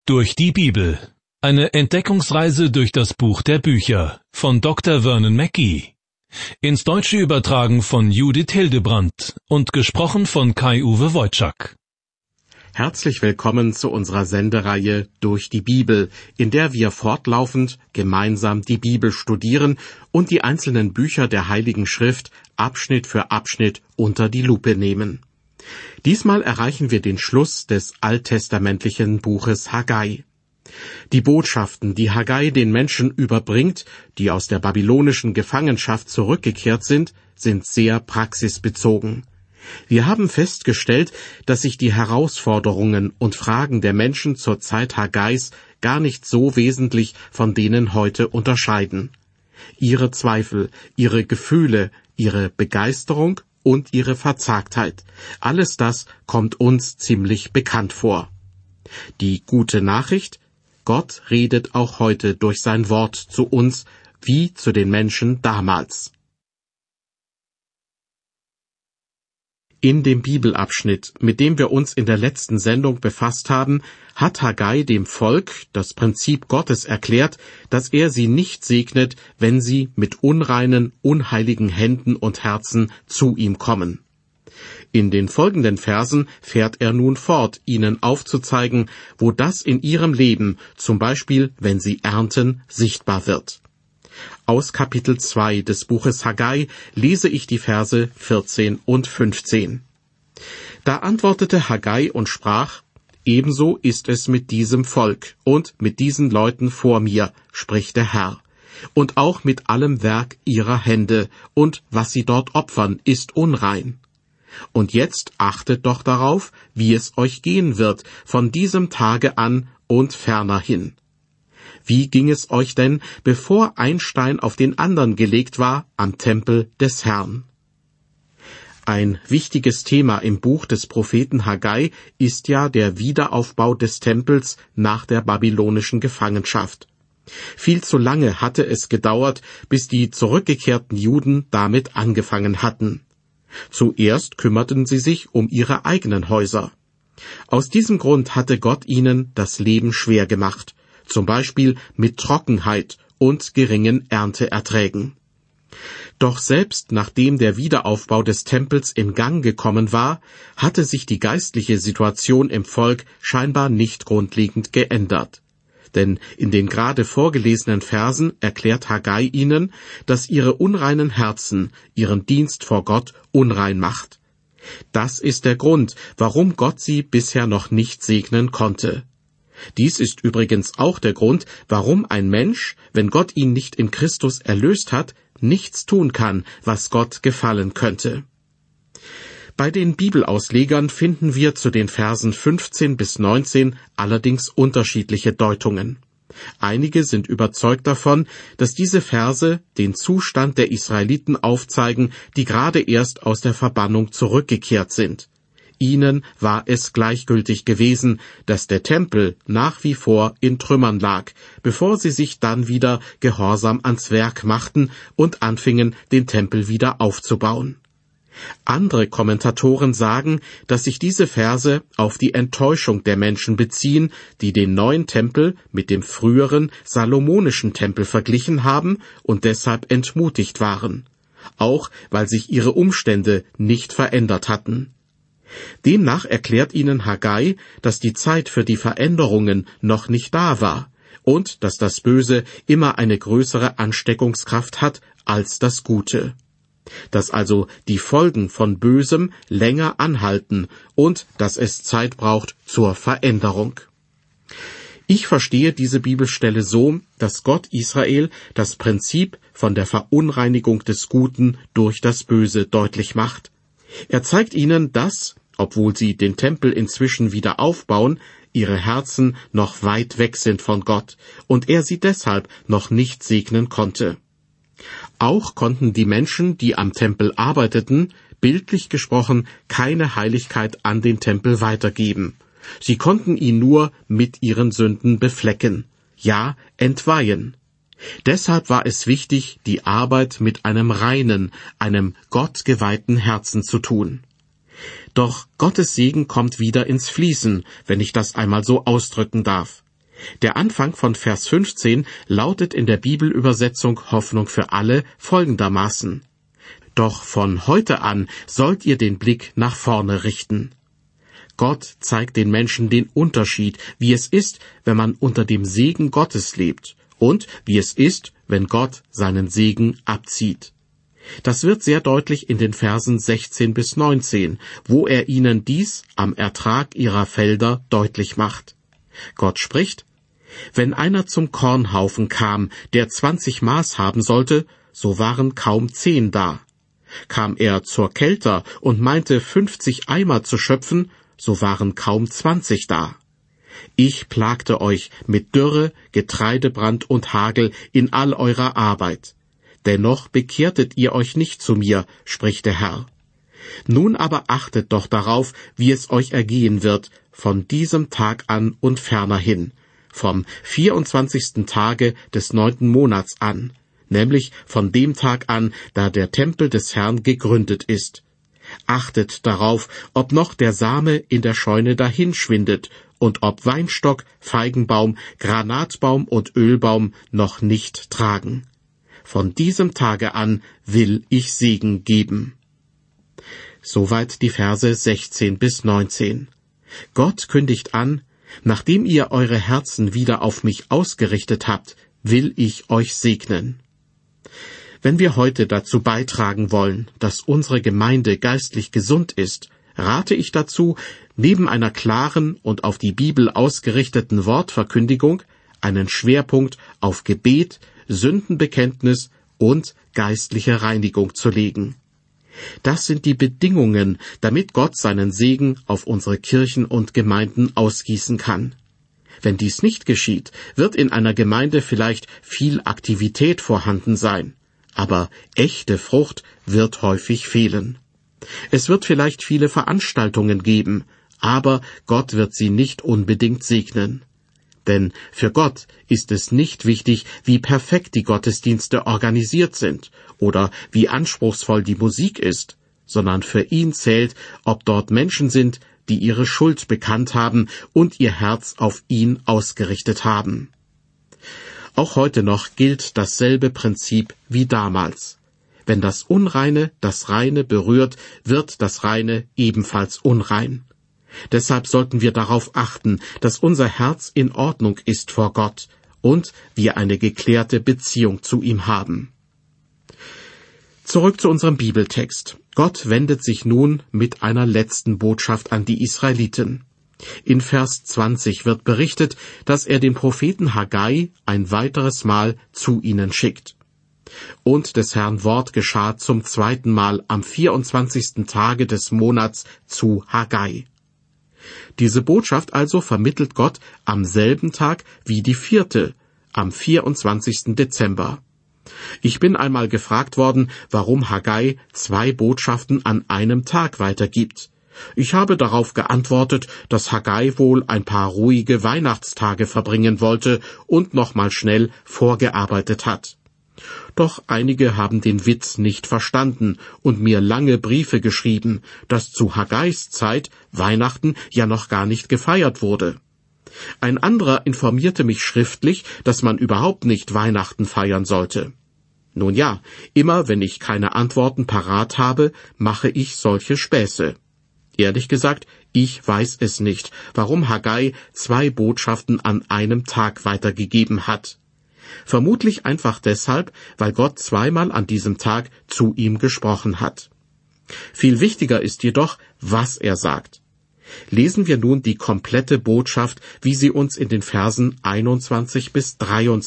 Durch die Bibel. Eine Entdeckungsreise durch das Buch der Bücher von Dr. Vernon Mackey. Ins Deutsche übertragen von Judith Hildebrandt und gesprochen von Kai-Uwe Wojczak. Herzlich willkommen zu unserer Sendereihe Durch die Bibel, in der wir fortlaufend gemeinsam die Bibel studieren und die einzelnen Bücher der Heiligen Schrift Abschnitt für Abschnitt unter die Lupe nehmen. Diesmal erreichen wir den Schluss des alttestamentlichen Buches Haggai. Die Botschaften, die Haggai den Menschen überbringt, die aus der babylonischen Gefangenschaft zurückgekehrt sind sehr praxisbezogen. Wir haben festgestellt, dass sich die Herausforderungen und Fragen der Menschen zur Zeit Haggais gar nicht so wesentlich von denen heute unterscheiden. Ihre Zweifel, ihre Gefühle, ihre Begeisterung und ihre Verzagtheit, alles das kommt uns ziemlich bekannt vor. Die gute Nachricht: Gott redet auch heute durch sein Wort zu uns, wie zu den Menschen damals. In dem Bibelabschnitt, mit dem wir uns in der letzten Sendung befasst haben, hat Haggai dem Volk das Prinzip Gottes erklärt, dass er sie nicht segnet, wenn sie mit unreinen, unheiligen Händen und Herzen zu ihm kommen. In den folgenden Versen fährt er nun fort, ihnen aufzuzeigen, wo das in ihrem Leben, zum Beispiel wenn sie ernten, sichtbar wird. Aus Kapitel 2 des Buches Haggai lese ich die Verse 14 und 15. Da antwortete Haggai und sprach: Ebenso ist es mit diesem Volk und mit diesen Leuten vor mir, spricht der Herr, und auch mit allem Werk ihrer Hände, und was sie dort opfern, ist unrein. Und jetzt achtet doch darauf, wie es euch gehen wird, von diesem Tage an und ferner hin. Wie ging es euch denn, bevor ein Stein auf den anderen gelegt war, am Tempel des Herrn? Ein wichtiges Thema im Buch des Propheten Haggai ist ja der Wiederaufbau des Tempels nach der babylonischen Gefangenschaft. Viel zu lange hatte es gedauert, bis die zurückgekehrten Juden damit angefangen hatten. Zuerst kümmerten sie sich um ihre eigenen Häuser. Aus diesem Grund hatte Gott ihnen das Leben schwer gemacht, zum Beispiel mit Trockenheit und geringen Ernteerträgen. Doch selbst nachdem der Wiederaufbau des Tempels in Gang gekommen war, hatte sich die geistliche Situation im Volk scheinbar nicht grundlegend geändert. Denn in den gerade vorgelesenen Versen erklärt Haggai ihnen, dass ihre unreinen Herzen ihren Dienst vor Gott unrein macht. Das ist der Grund, warum Gott sie bisher noch nicht segnen konnte. Dies ist übrigens auch der Grund, warum ein Mensch, wenn Gott ihn nicht in Christus erlöst hat, nichts tun kann, was Gott gefallen könnte. Bei den Bibelauslegern finden wir zu den Versen 15 bis 19 allerdings unterschiedliche Deutungen. Einige sind überzeugt davon, dass diese Verse den Zustand der Israeliten aufzeigen, die gerade erst aus der Verbannung zurückgekehrt sind. Ihnen war es gleichgültig gewesen, dass der Tempel nach wie vor in Trümmern lag, bevor sie sich dann wieder gehorsam ans Werk machten und anfingen, den Tempel wieder aufzubauen. Andere Kommentatoren sagen, dass sich diese Verse auf die Enttäuschung der Menschen beziehen, die den neuen Tempel mit dem früheren salomonischen Tempel verglichen haben und deshalb entmutigt waren, auch weil sich ihre Umstände nicht verändert hatten. Demnach erklärt ihnen Haggai, dass die Zeit für die Veränderungen noch nicht da war und dass das Böse immer eine größere Ansteckungskraft hat als das Gute. Dass also die Folgen von Bösem länger anhalten und dass es Zeit braucht zur Veränderung. Ich verstehe diese Bibelstelle so, dass Gott Israel das Prinzip von der Verunreinigung des Guten durch das Böse deutlich macht. Er zeigt ihnen, dass, obwohl sie den Tempel inzwischen wieder aufbauen, ihre Herzen noch weit weg sind von Gott und er sie deshalb noch nicht segnen konnte. Auch konnten die Menschen, die am Tempel arbeiteten, bildlich gesprochen keine Heiligkeit an den Tempel weitergeben. Sie konnten ihn nur mit ihren Sünden beflecken, ja, entweihen. Deshalb war es wichtig, die Arbeit mit einem reinen, einem gottgeweihten Herzen zu tun. Doch Gottes Segen kommt wieder ins Fließen, wenn ich das einmal so ausdrücken darf. Der Anfang von Vers 15 lautet in der Bibelübersetzung Hoffnung für alle folgendermaßen: Doch von heute an sollt ihr den Blick nach vorne richten. Gott zeigt den Menschen den Unterschied, wie es ist, wenn man unter dem Segen Gottes lebt, und wie es ist, wenn Gott seinen Segen abzieht. Das wird sehr deutlich in den Versen 16 bis 19, wo er ihnen dies am Ertrag ihrer Felder deutlich macht. Gott spricht: Wenn einer zum Kornhaufen kam, der 20 Maß haben sollte, so waren kaum 10 da. Kam er zur Kelter und meinte 50 Eimer zu schöpfen, so waren kaum 20 da. Ich plagte euch mit Dürre, Getreidebrand und Hagel in all eurer Arbeit. Dennoch bekehrtet ihr euch nicht zu mir, spricht der Herr. Nun aber achtet doch darauf, wie es euch ergehen wird, von diesem Tag an und ferner hin, vom 24. Tage des 9. Monats an, nämlich von dem Tag an, da der Tempel des Herrn gegründet ist. Achtet darauf, ob noch der Same in der Scheune dahinschwindet und ob Weinstock, Feigenbaum, Granatbaum und Ölbaum noch nicht tragen. Von diesem Tage an will ich Segen geben. Soweit die Verse 16 bis 19. Gott kündigt an: Nachdem ihr eure Herzen wieder auf mich ausgerichtet habt, will ich euch segnen. Wenn wir heute dazu beitragen wollen, dass unsere Gemeinde geistlich gesund ist, rate ich dazu, neben einer klaren und auf die Bibel ausgerichteten Wortverkündigung einen Schwerpunkt auf Gebet, Sündenbekenntnis und geistliche Reinigung zu legen. Das sind die Bedingungen, damit Gott seinen Segen auf unsere Kirchen und Gemeinden ausgießen kann. Wenn dies nicht geschieht, wird in einer Gemeinde vielleicht viel Aktivität vorhanden sein, aber echte Frucht wird häufig fehlen. Es wird vielleicht viele Veranstaltungen geben, aber Gott wird sie nicht unbedingt segnen. Denn für Gott ist es nicht wichtig, wie perfekt die Gottesdienste organisiert sind oder wie anspruchsvoll die Musik ist, sondern für ihn zählt, ob dort Menschen sind, die ihre Schuld bekannt haben und ihr Herz auf ihn ausgerichtet haben. Auch heute noch gilt dasselbe Prinzip wie damals. Wenn das Unreine das Reine berührt, wird das Reine ebenfalls unrein. Deshalb sollten wir darauf achten, dass unser Herz in Ordnung ist vor Gott und wir eine geklärte Beziehung zu ihm haben. Zurück zu unserem Bibeltext. Gott wendet sich nun mit einer letzten Botschaft an die Israeliten. In Vers 20 wird berichtet, dass er den Propheten Haggai ein weiteres Mal zu ihnen schickt. Und des Herrn Wort geschah zum 2. Mal am 24. Tage des Monats zu Haggai. Diese Botschaft also vermittelt Gott am selben Tag wie die 4., am 24. Dezember. Ich bin einmal gefragt worden, warum Haggai 2 Botschaften an einem Tag weitergibt. Ich habe darauf geantwortet, dass Haggai wohl ein paar ruhige Weihnachtstage verbringen wollte und nochmal schnell vorgearbeitet hat. Doch einige haben den Witz nicht verstanden und mir lange Briefe geschrieben, dass zu Haggais Zeit Weihnachten ja noch gar nicht gefeiert wurde. Ein anderer informierte mich schriftlich, dass man überhaupt nicht Weihnachten feiern sollte. Nun ja, immer wenn ich keine Antworten parat habe, mache ich solche Späße. Ehrlich gesagt, ich weiß es nicht, warum Haggai 2 Botschaften an einem Tag weitergegeben hat. Vermutlich einfach deshalb, weil Gott 2-mal an diesem Tag zu ihm gesprochen hat. Viel wichtiger ist jedoch, was er sagt. Lesen wir nun die komplette Botschaft, wie sie uns in den Versen 21 bis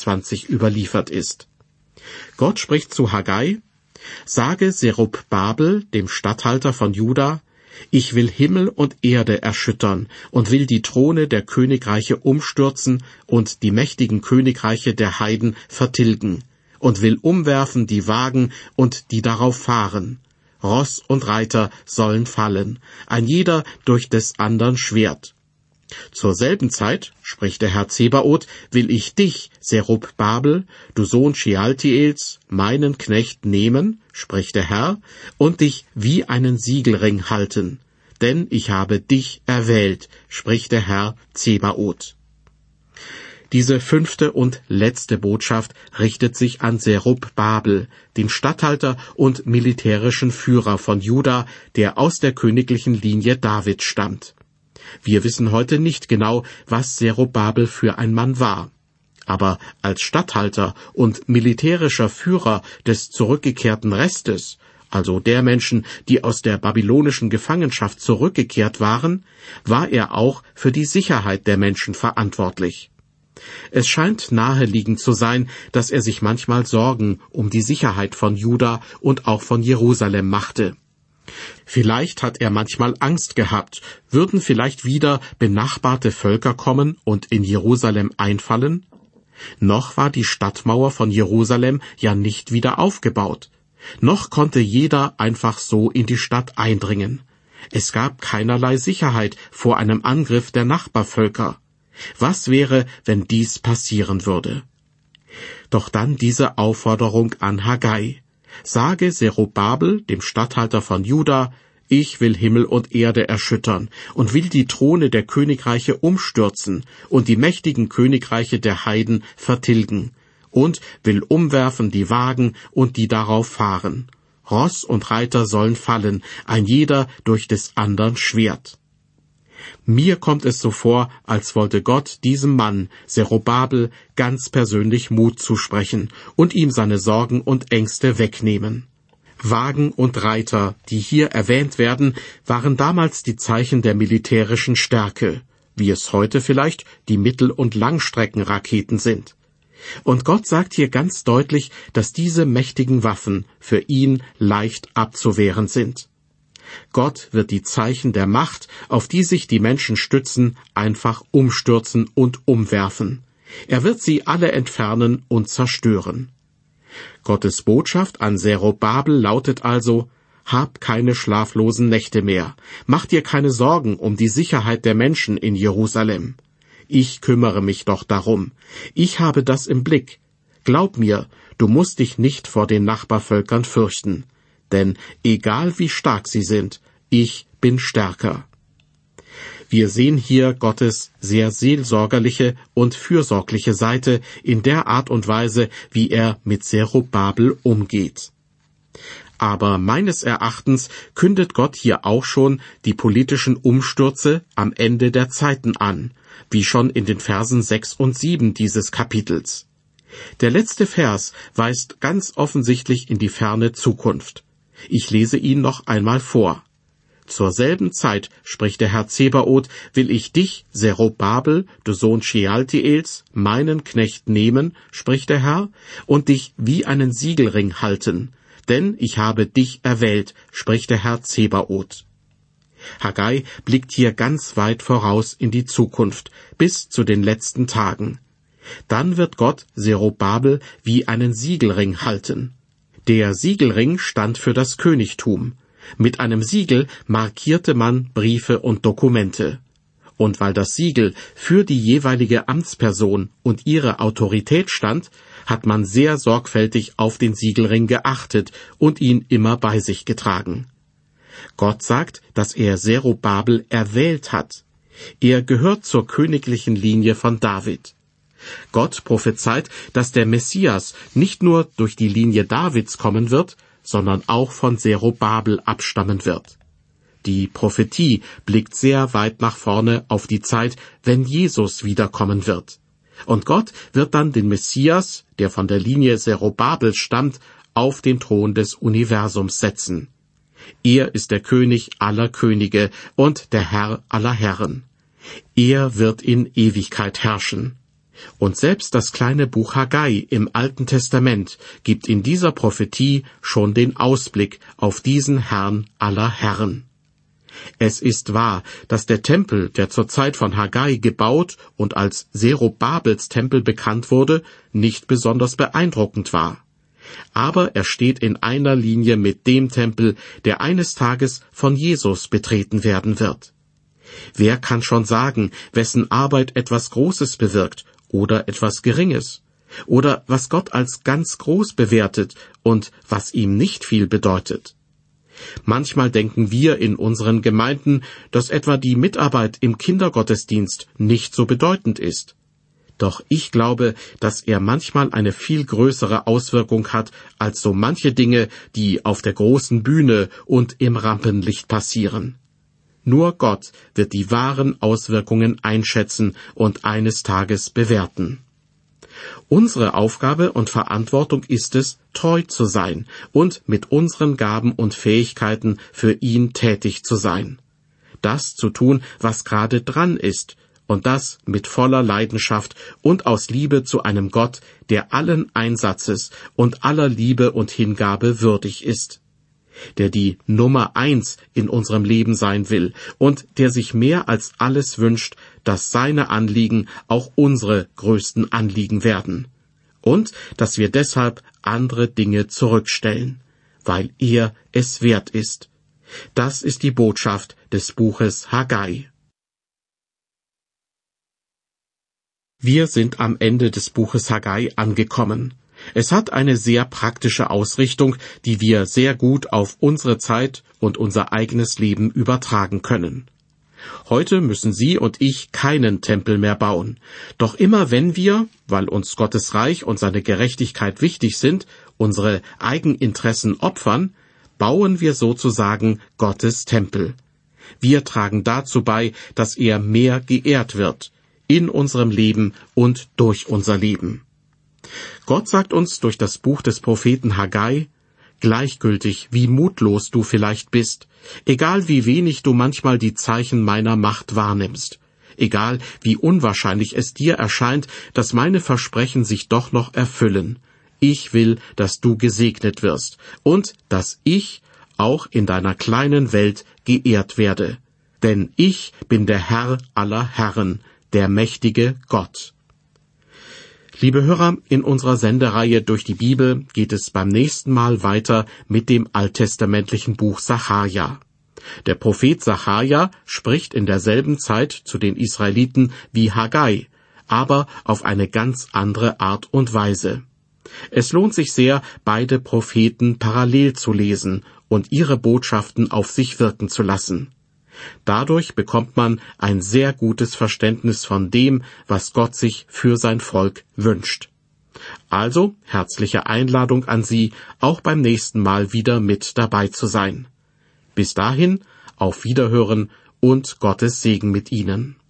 23 überliefert ist. Gott spricht zu Haggai: Sage Zerubbabel, dem Statthalter von Juda: Ich will Himmel und Erde erschüttern und will die Throne der Königreiche umstürzen und die mächtigen Königreiche der Heiden vertilgen und will umwerfen die Wagen und die darauf fahren. Ross und Reiter sollen fallen, ein jeder durch des andern Schwert. Zur selben Zeit, spricht der Herr Zebaoth, will ich dich, Zerubbabel, du Sohn Shealtiels, meinen Knecht, nehmen, spricht der Herr, und dich wie einen Siegelring halten. Denn ich habe dich erwählt, spricht der Herr Zebaoth. Diese 5. und letzte Botschaft richtet sich an Zerubabel, den Statthalter und militärischen Führer von Juda, der aus der königlichen Linie Davids stammt. Wir wissen heute nicht genau, was Zerubabel für ein Mann war. Aber als Statthalter und militärischer Führer des zurückgekehrten Restes, also der Menschen, die aus der babylonischen Gefangenschaft zurückgekehrt waren, war er auch für die Sicherheit der Menschen verantwortlich. Es scheint naheliegend zu sein, dass er sich manchmal Sorgen um die Sicherheit von Juda und auch von Jerusalem machte. Vielleicht hat er manchmal Angst gehabt, würden vielleicht wieder benachbarte Völker kommen und in Jerusalem einfallen? Noch war die Stadtmauer von Jerusalem ja nicht wieder aufgebaut. Noch konnte jeder einfach so in die Stadt eindringen. Es gab keinerlei Sicherheit vor einem Angriff der Nachbarvölker. Was wäre, wenn dies passieren würde? Doch dann diese Aufforderung an Haggai. Sage Zerubabel, dem Statthalter von Juda, ich will Himmel und Erde erschüttern und will die Throne der Königreiche umstürzen und die mächtigen Königreiche der Heiden vertilgen und will umwerfen die Wagen und die darauf fahren. Ross und Reiter sollen fallen, ein jeder durch des andern Schwert. Mir kommt es so vor, als wollte Gott diesem Mann, Zerubabel, ganz persönlich Mut zusprechen und ihm seine Sorgen und Ängste wegnehmen. Wagen und Reiter, die hier erwähnt werden, waren damals die Zeichen der militärischen Stärke, wie es heute vielleicht die Mittel- und Langstreckenraketen sind. Und Gott sagt hier ganz deutlich, dass diese mächtigen Waffen für ihn leicht abzuwehren sind. Gott wird die Zeichen der Macht, auf die sich die Menschen stützen, einfach umstürzen und umwerfen. Er wird sie alle entfernen und zerstören. Gottes Botschaft an Zerubabel lautet also, hab keine schlaflosen Nächte mehr, mach dir keine Sorgen um die Sicherheit der Menschen in Jerusalem. Ich kümmere mich doch darum. Ich habe das im Blick. Glaub mir, du musst dich nicht vor den Nachbarvölkern fürchten. Denn egal wie stark sie sind, ich bin stärker. Wir sehen hier Gottes sehr seelsorgerliche und fürsorgliche Seite in der Art und Weise, wie er mit Zerubabel umgeht. Aber meines Erachtens kündet Gott hier auch schon die politischen Umstürze am Ende der Zeiten an, wie schon in den Versen 6 und 7 dieses Kapitels. Der letzte Vers weist ganz offensichtlich in die ferne Zukunft. Ich lese ihn noch einmal vor. Zur selben Zeit, spricht der Herr Zebaoth, will ich dich, Zerubabel, du Sohn Shealtiels, meinen Knecht nehmen, spricht der Herr, und dich wie einen Siegelring halten, denn ich habe dich erwählt, spricht der Herr Zebaoth. Haggai blickt hier ganz weit voraus in die Zukunft, bis zu den letzten Tagen. Dann wird Gott Zerubabel wie einen Siegelring halten. Der Siegelring stand für das Königtum. Mit einem Siegel markierte man Briefe und Dokumente. Und weil das Siegel für die jeweilige Amtsperson und ihre Autorität stand, hat man sehr sorgfältig auf den Siegelring geachtet und ihn immer bei sich getragen. Gott sagt, dass er Zerubabel erwählt hat. Er gehört zur königlichen Linie von David. Gott prophezeit, dass der Messias nicht nur durch die Linie Davids kommen wird, sondern auch von Zerubabel abstammen wird. Die Prophetie blickt sehr weit nach vorne auf die Zeit, wenn Jesus wiederkommen wird. Und Gott wird dann den Messias, der von der Linie Zerubabels stammt, auf den Thron des Universums setzen. Er ist der König aller Könige und der Herr aller Herren. Er wird in Ewigkeit herrschen. Und selbst das kleine Buch Haggai im Alten Testament gibt in dieser Prophetie schon den Ausblick auf diesen Herrn aller Herren. Es ist wahr, dass der Tempel, der zur Zeit von Haggai gebaut und als Zerubabels Tempel bekannt wurde, nicht besonders beeindruckend war. Aber er steht in einer Linie mit dem Tempel, der eines Tages von Jesus betreten werden wird. Wer kann schon sagen, wessen Arbeit etwas Großes bewirkt oder etwas Geringes, oder was Gott als ganz groß bewertet und was ihm nicht viel bedeutet? Manchmal denken wir in unseren Gemeinden, dass etwa die Mitarbeit im Kindergottesdienst nicht so bedeutend ist. Doch ich glaube, dass er manchmal eine viel größere Auswirkung hat als so manche Dinge, die auf der großen Bühne und im Rampenlicht passieren. Nur Gott wird die wahren Auswirkungen einschätzen und eines Tages bewerten. Unsere Aufgabe und Verantwortung ist es, treu zu sein und mit unseren Gaben und Fähigkeiten für ihn tätig zu sein. Das zu tun, was gerade dran ist, und das mit voller Leidenschaft und aus Liebe zu einem Gott, der allen Einsatzes und aller Liebe und Hingabe würdig ist, der die Nummer 1 in unserem Leben sein will und der sich mehr als alles wünscht, dass seine Anliegen auch unsere größten Anliegen werden und dass wir deshalb andere Dinge zurückstellen, weil er es wert ist. Das ist die Botschaft des Buches Haggai. Wir sind am Ende des Buches Haggai angekommen. Es hat eine sehr praktische Ausrichtung, die wir sehr gut auf unsere Zeit und unser eigenes Leben übertragen können. Heute müssen Sie und ich keinen Tempel mehr bauen. Doch immer wenn wir, weil uns Gottes Reich und seine Gerechtigkeit wichtig sind, unsere Eigeninteressen opfern, bauen wir sozusagen Gottes Tempel. Wir tragen dazu bei, dass er mehr geehrt wird, in unserem Leben und durch unser Leben. Gott sagt uns durch das Buch des Propheten Haggai, gleichgültig wie mutlos du vielleicht bist, egal wie wenig du manchmal die Zeichen meiner Macht wahrnimmst, egal wie unwahrscheinlich es dir erscheint, dass meine Versprechen sich doch noch erfüllen, ich will, dass du gesegnet wirst und dass ich auch in deiner kleinen Welt geehrt werde. Denn ich bin der Herr aller Herren, der mächtige Gott. Liebe Hörer, in unserer Sendereihe durch die Bibel geht es beim nächsten Mal weiter mit dem alttestamentlichen Buch Sacharja. Der Prophet Sacharja spricht in derselben Zeit zu den Israeliten wie Haggai, aber auf eine ganz andere Art und Weise. Es lohnt sich sehr, beide Propheten parallel zu lesen und ihre Botschaften auf sich wirken zu lassen. Dadurch bekommt man ein sehr gutes Verständnis von dem, was Gott sich für sein Volk wünscht. Also herzliche Einladung an Sie, auch beim nächsten Mal wieder mit dabei zu sein. Bis dahin, auf Wiederhören und Gottes Segen mit Ihnen.